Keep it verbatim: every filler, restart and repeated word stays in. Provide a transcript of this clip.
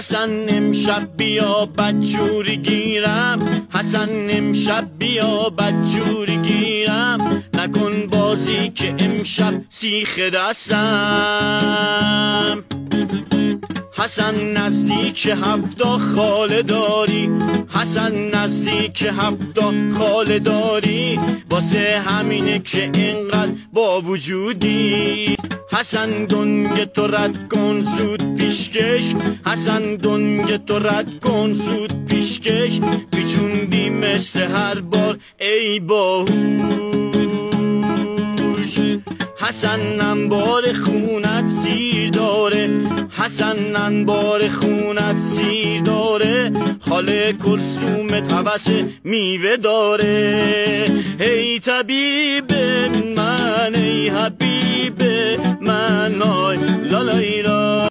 حسن امشب بیا بدجوری گیرم، حسن امشب بیا بدجوری گیرم، نکن بازی که امشب سیخ دستم. حسن نزدیک هفتا خاله داری، حسن نزدیک هفتا خاله داری، واسه همینه که اینقدر با وجودی. حسن دنگ تو رد کن زود پیشکش، حسن دنگ تو رد کن زود پیشکش، پیچوندی مثل هر بار ای باهوش. حسن انبار خونت سیر داره، حسن انبار خونت سیر داره، خاله کلثومت هوس میوه داره. ای طبیب من ای حبیب من آی لالای